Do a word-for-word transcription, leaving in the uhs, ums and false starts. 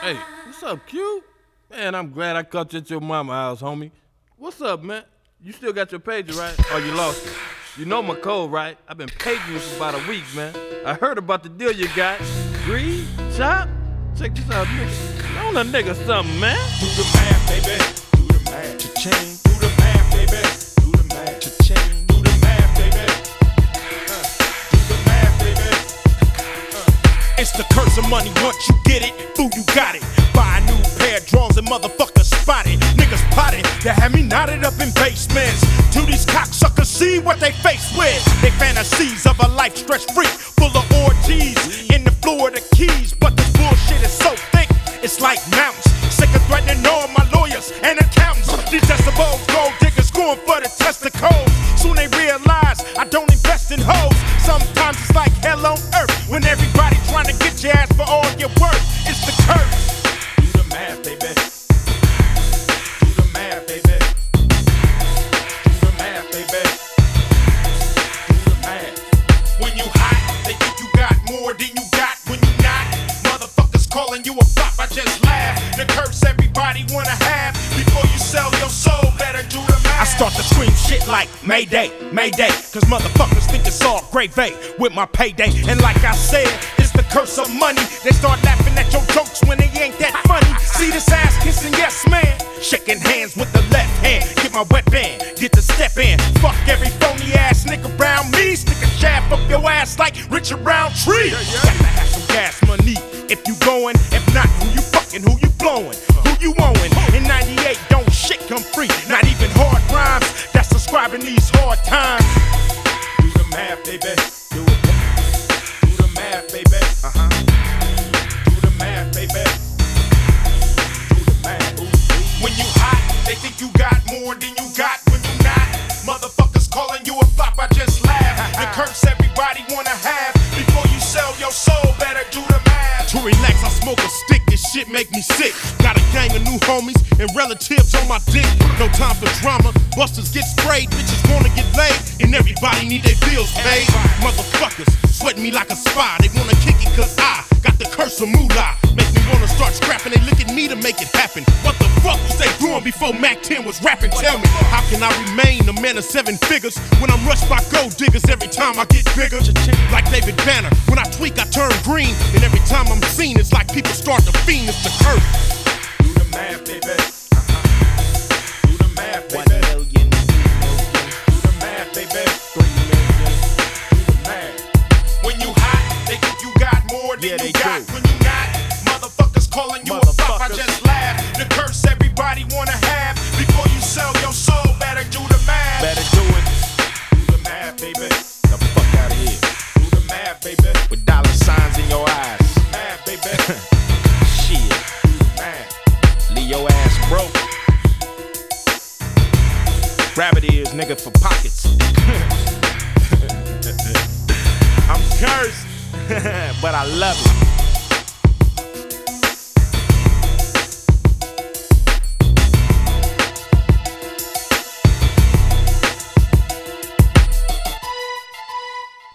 Hey, what's up, Q? Man, I'm glad I caught you at your mama's house, homie. What's up, man? You still got your pager, right? Or you lost it? You know my code, right? I've been paging you for about a week, man. I heard about the deal you got. Greed? Chop? Check this out, nigga. Own a nigga something, man. Do the math, baby. Do the math. Cha-ching. Do the math, baby. Do the math. Cha-ching. Do the math, baby. Uh, do the math, baby. Uh. It's the curse of money. Once you get it, boo, you got it. Buy a new pair of drawers and motherfuckers spotted. Niggas potted. They had me knotted up in basements. To these cocksuckers, see what they face with. They fantasies of a life stress-free, full of orgies in the Florida Keys. But this bullshit is so thick, it's like mountains. Sick of threatening all my lawyers and accountants. These decibel gold diggers going for the testicles. Soon they realize I don't invest in hoes. Sometimes it's like hell on earth when everybody trying to get your ass for all your worth. It's the curse. Do the math, baby. Do the math, baby. Do the math, baby. Do the math. When you hot, they think you got more than you got when you not. Motherfuckers calling you a flop, I just laugh. The curse everybody wanna have. Before you sell your soul, better do the math. I start to scream shit like Mayday, Mayday. Cause motherfuckers think it's all gravy with my payday. And like I said, it's the curse of money. They start laughing at your jokes when they ain't that funny. See this ass kissing, yes man. Shaking hands with the left hand. Get my weapon, get the step in. Fuck every phony ass nigga around me. Stick a shaft up your ass like Richard Roundtree. Yeah, yeah. Gotta have some gas money if you going. If not, who you fucking, who you blowing, who you owing. In ninety-eight, don't shit come free. Not even hard rhymes that's describing these hard times. Do the math, baby. Do it. Do the math, baby. Uh-huh. Do the math, baby. Do the math. When you hot, they think you got more than you got when you not. Motherfuckers calling you a flop, I just laugh. The curse everybody wanna have. Before you sell your soul, better do the math. To relax, I smoke a stick, this shit make me sick. Got a gang of new homies and relatives on my dick. No time for drama, busters get sprayed, bitches wanna get laid, and everybody need their bills paid. Motherfuckers sweat me like a spy, they wanna kick it cause I got the curse of moolah. Make me wanna start scrapping, they look at me to make it happen. What the fuck was they doing before Mac ten was rapping? Tell me, how can I remain a man of seven figures when I'm rushed by gold diggers every time I get bigger? Like David Banner, when I tweak I turn green, and every time I'm seen it's like people start to fiend, it's the curse. Do the math, baby. Uh-huh. Do the math, baby. One million, two million. Do the math, baby. Three million. Do the math. When you hot, they think you got more than yeah, you got do. When you not. Motherfuckers calling you a flop, I just laugh. The curse everybody wanna have. Before you sell your soul, better do the math. Better do it. Do the math, baby. Get the fuck out of here. Do the math, baby. With dollar signs in your eyes. Do the math, baby. Shit. Do the math. Leave your ass broke. Rabbit ears, nigga, for pockets. I'm cursed, but I love it.